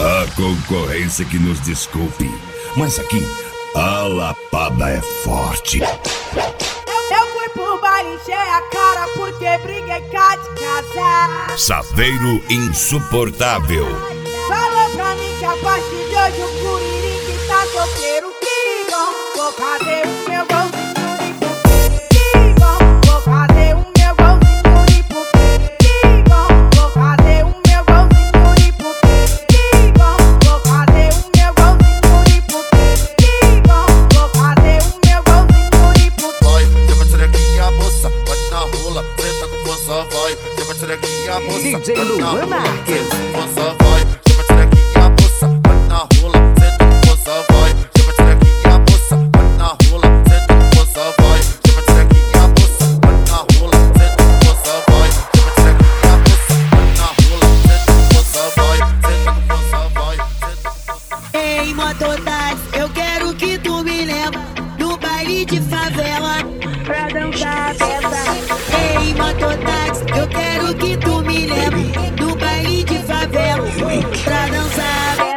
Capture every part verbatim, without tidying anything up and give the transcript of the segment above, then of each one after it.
A concorrência que nos desculpe, mas aqui a lapada é forte. Eu fui pro baile, encher a cara porque briguei cá de casa. Saveiro insuportável. Falou pra mim que a partir de hoje o Curirim tá solteiro. Que bom, vou fazer o meu golzinho de pupi. Que bom, vou fazer o meu golzinho de pupi. Que bom, vou fazer o meu golzinho de pupi. Que bom, vou fazer o meu golzinho de pupi. Que bom, vou fazer o meu golzinho de pupi. Vai, tem uma tirequinha moça, bate na rola, senta com força, vai. Tem uma tirequinha moça, D J Luan Marques. força, vai. Tem uma tirequinha moça, bate na rola, senta com força, vai. Tem uma tirequinha moça, bate na rola, senta com força, vai. Tem uma tirequinha moça, bate na rola, senta com força, vai. Tem uma tirequinha moça, bate na rola, senta com força, vai. Senta com força, vai. Ei, mototáxi, eu quero que tu me leva no baile de favela pra dançar a festa. Ei, mototáxi, eu quero que tu me leva no baile de favela pra dançar a festa.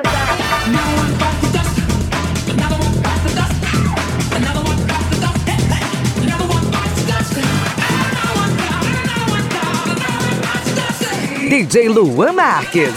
D J Luan Marques.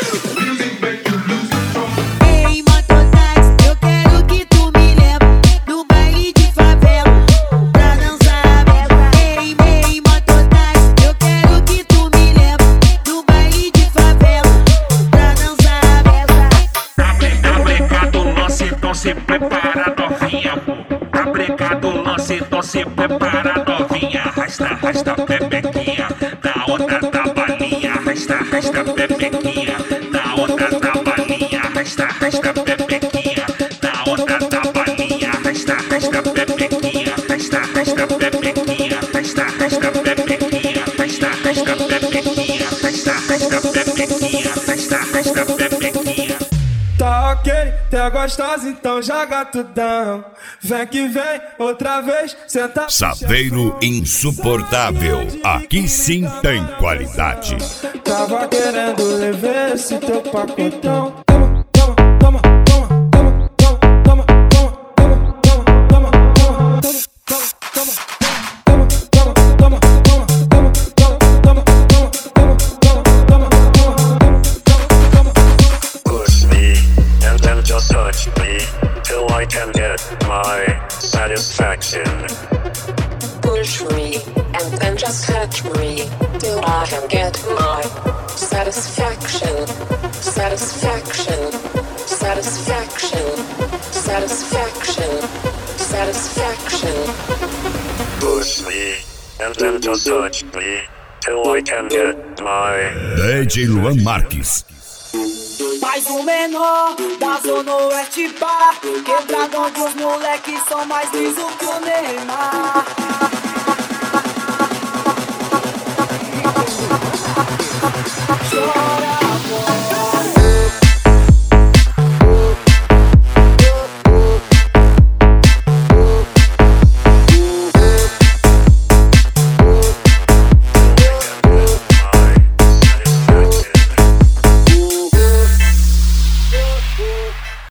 Ei, mototáxi, eu quero que tu me leva no baile de favela pra dançar a festa. Ei, ei, mototáxi, eu quero que tu me leva no baile de favela pra dançar a festa. Tá brincado o lance, então se prepara, novinha. Tá brincado o lance, então se prepara, novinha. Arrasta, arrasta, pepequinha. Da outra trabalhinha. Arrasta, arrasta, pepequinha. Da outra trabalhinha. Arrasta, arrasta, pepequinha. Da outra trabalhinha. Arrasta, arrasta, pepequinha. Arrasta, arrasta, pepequinha. Arrasta, arrasta, pepequinha. Arrasta, arrasta, pepequinha. Arrasta, arrasta, pepequinha. Arrasta, arrasta, pepequinha. Tá ok, tá gostosa, então joga tudão. Vem que vem, outra vez, senta. Saveiro insuportável. Aqui sim tem qualidade. Tava querendo levar esse teu pacotão. Toma, toma, toma, toma, toma, toma, toma, toma, toma, toma, toma. Push me, and then just touch me, till I can get my satisfaction. Push me, and then just touch me, till I can get my satisfaction, satisfaction, satisfaction, satisfaction, satisfaction. Push me, and then just touch me, till I can get my... D J Luan Marques. Mais um menor da Zona Oeste Bar, quebrado onde os moleques são mais lisos que o Neymar.